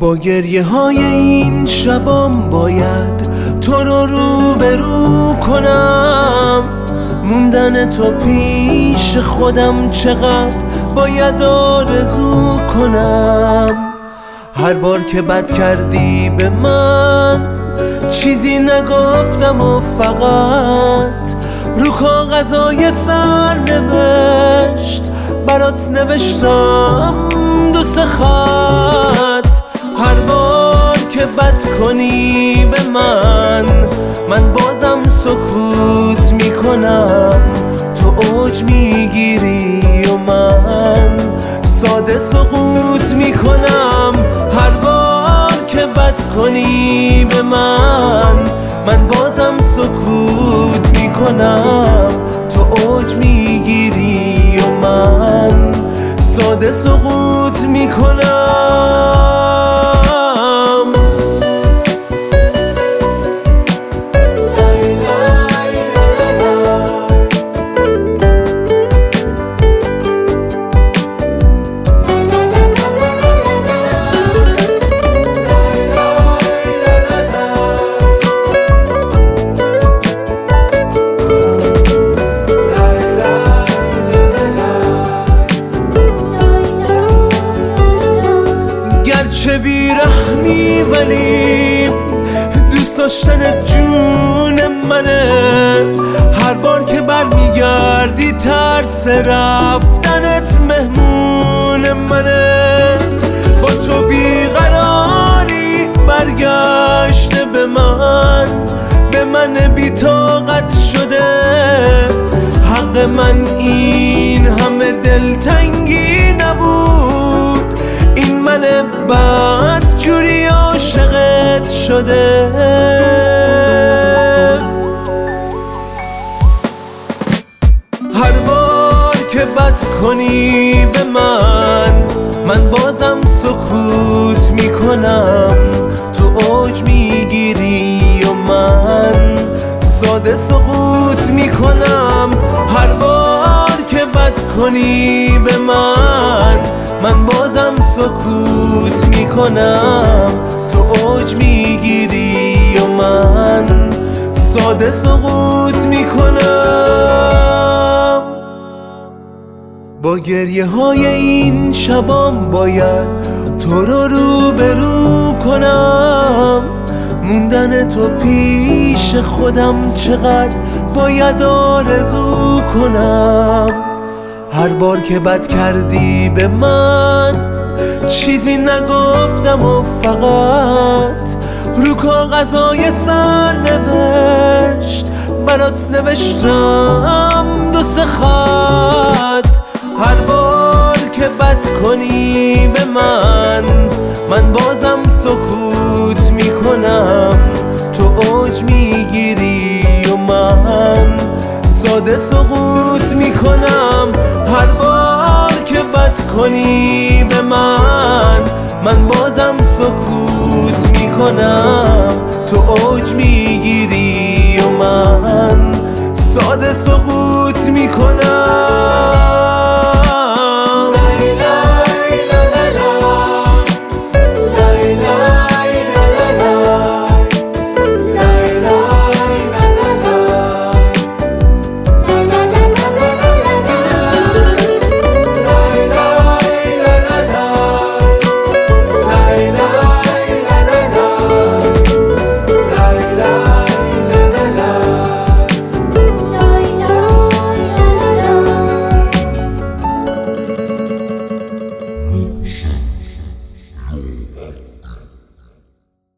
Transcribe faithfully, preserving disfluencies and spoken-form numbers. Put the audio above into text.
با گریه های این شبام باید تو رو روبرو کنم. موندن تو پیش خودم چقدر باید آرزو کنم. هر بار که بد کردی به من چیزی نگفتم و فقط رو کاغذای سرنوشت برات نوشتم دو سه خط. هر بار که بد کنی به من من بازم سکوت میکنم. تو اوج میگیری و من ساده سقوط میکنم. هر بار که بد کنی به من من بازم سکوت میکنم. تو اوج میگیری و من ساده سقوط میکنم. چه بیرحمی ولی دوست داشتن جون منه. هر بار که برمیگردی ترس رفتنت مهمون منه. با تو بیقراری برگشته به من به من بی‌طاقت شده. حق من این همه دلتنگی نبود. این من بد جوری عاشقت شده. هر بار که بد کنی به من من بازم سکوت میکنم. تو اوج میگیری و من ساده سقوط میکنم. هر بار که بد کنی به من من بازم سکوت میکنم. تو اوج میگیری و من ساده سقوط میکنم. با گریه های این شبام باید تو رو روبرو کنم. موندن تو پیش خودم چقدر باید آرزو کنم. هر بار که بد کردی به من چیزی نگفتم و فقط رو کاغذای سرنوشت برات نوشتم دو سه خط. هر بار که بد کنی به من من بازم سکوت میکنم. تو اوج میگیری و من ساده سقوط میکنم. هر بار که بد کنی به من من بازم سکوت میکنم. تو اوج میگیری و من ساده سقوط میکنم.